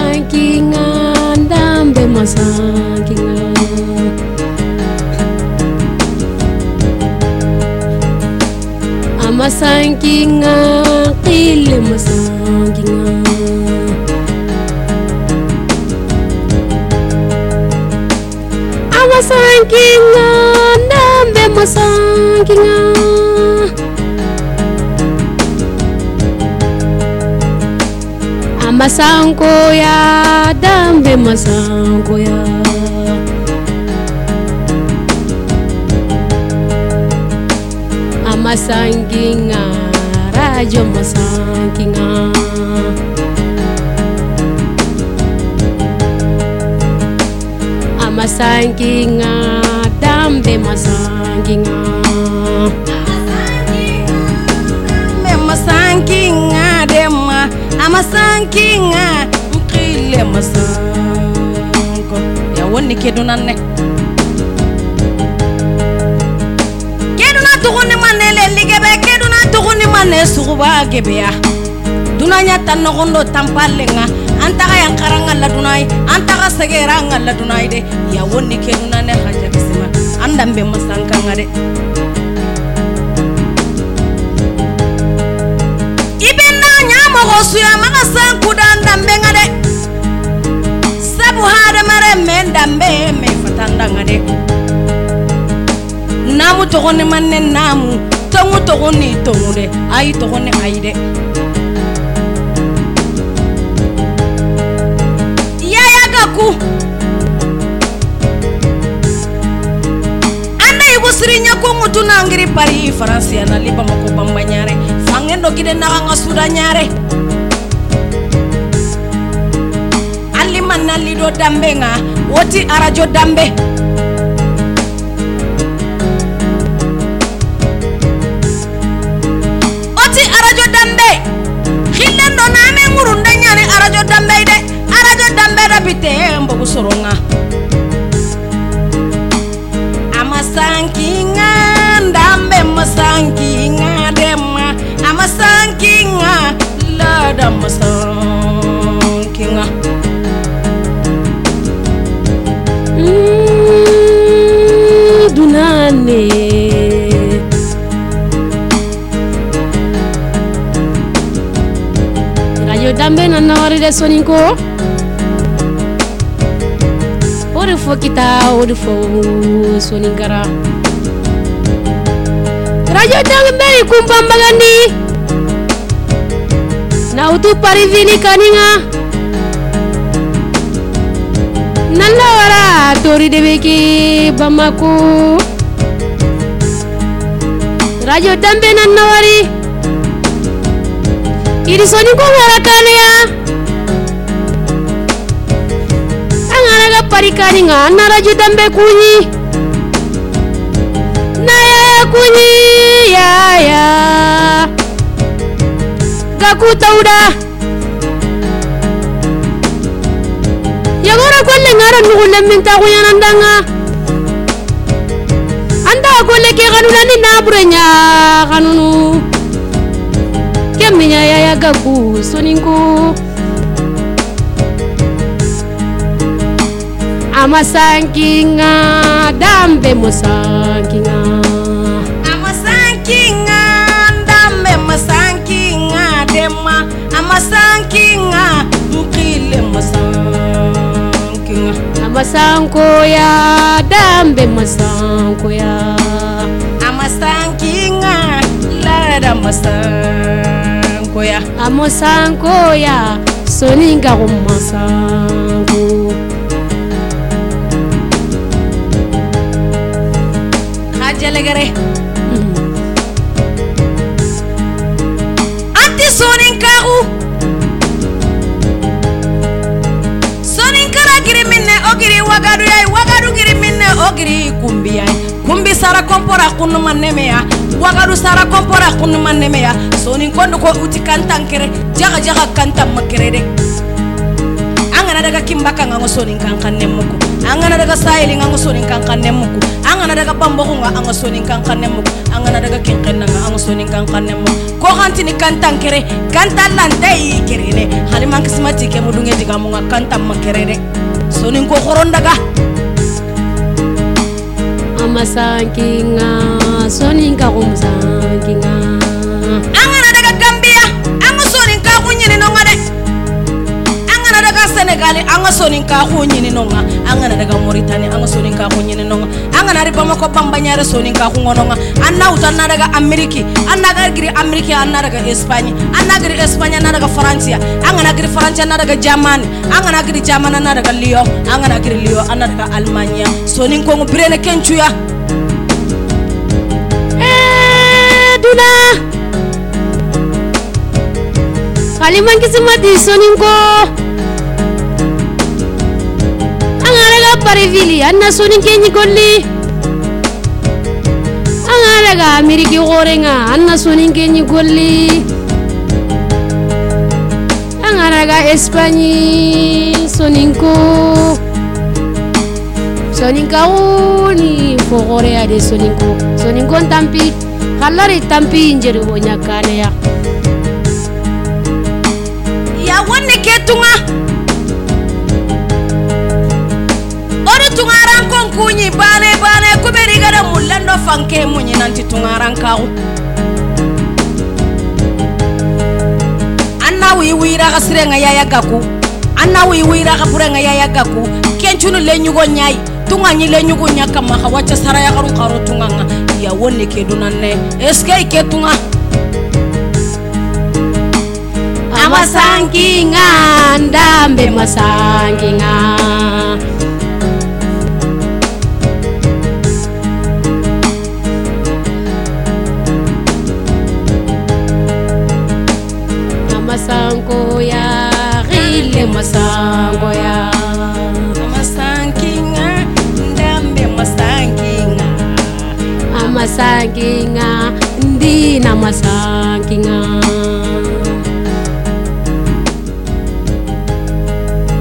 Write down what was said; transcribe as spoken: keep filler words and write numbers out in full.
Amasankinga ndambe masankinga Amasankinga qile masankinga Amasankinga ndambe masankinga Amasanko ya dambe masanko ya Amasankinga rajo masankinga Amasankinga dambe masankinga Amasankinga dema Amasankinga qile masanko ya woni keduna ne keduna tuguni manele ligebe keduna tuguni mane suba gebeya dunanya tan nogondo tampalenga antaka yankaranga la dunai antaka segeranga la dunai de ya woni keduna ne haja bisima andambe masankanga de Suya maka sanku dandambe ngade sabu hada mare mendambe me fatanda ngade namu togoni manne namu tongu togoni tongu de ay togoni ay de yaya gaku anda ibu sirinya ko mutuna ngiri pari faransia na liba mako bambanyare fangendo kide naranga sudanyare Nalido dambe nga woti arajo dambe oti arajo dambe khilendo name ngurunda nyane arajo dambe de arajo dambe rabite mbogu soronga Amasankinga ndambe masankinga dema Amasankinga lada masankinga Dunane Radio dambe na nori de soninko Ore fo kita ore fo soningara Radio dambe kumpambagandi na utu parivini kaninga Nalawara tori debeki Bamako Radio dambe nanawari Iri soni ko harakane ya Angara ga parikani nga na radio dambe kunyi Na ya kunyi ya ya Gaku tauda Yagora kolle ngara nugulle minta ko yanandanga anda kolle ke kanuna ni nabrenya kanunu keminya ya ya gaku soninko Amasankinga dambe masankinga Amasankinga dambe masankinga dema Amasankinga mukile masankinga Amasanko ya dambe masanko ya Amasankinga lada masanko ya Amasanko ya soninga masanko Hajalegare Anti soninkaru Soninkara giri minne ogiri wagadu yai wagadu giri minne ogiri kumbi yai kumbi sara kompora kunu manemeya wagadu sara kompora kunu manemeya soninkondo ko uti kantankere jaga jaga kantam makere de angana daga kimbaka ngango soninkan kannemuko angana daga sayli nga sonin kan kan nemuku angana daga bambo nga anga sonin kan kan nemuku angana daga kinkenna nga anga sonin kan kan nemuku ko hantini kantan kere kantan lantei kerene haliman kismati ke mudunge diga mu nga kantan makerere sonin ko horondaga amasankinga sonin ka kumsankinga angana daga Gambia anga sonin ka kunyini no ngade angana daga Senegal anga sonin ka kunyini no nga angana daga Mauritania anga sonin ka kunyini no nga angana riba mako bambanyare sonin ka kungono nga anna utanna daga Ameriki anna daga giri Ameriki anna daga Espagne anna giri Espagne anna daga France angana giri France anna daga Germany angana giri Germany anna daga Lyon angana giri Lyon anna daga Almanya sonin ko ngubirene kenchuya eh duna haliman kismati sonin ko angana daga Parivili anna sonin kenyi golli angana daga Ameriki gorenga anna sonin kenyi golli angana daga Espagne sonin ko sonin ka woni fo gorea de sonin ko sonin ko tampi kallari tampi njeri wo nyakane ya ya wonne ketunga oro tungaran kon kunyi bane bane kuberi gara mulando fanke munyi nanti tungaran kawo anna wi wira ga sirenga yaya gaku anna wi wira ga burenga yaya gaku kenchunu lenyugo nyai tunga nyi lenyugo nyaka maka wacha saraya garu karo tunganga ya wonne kedunanne eske ketunga amasankinga ndambe masankinga amasanko ya rile masanko ya amasankinga ndambe masankinga amasankinga ndina masankinga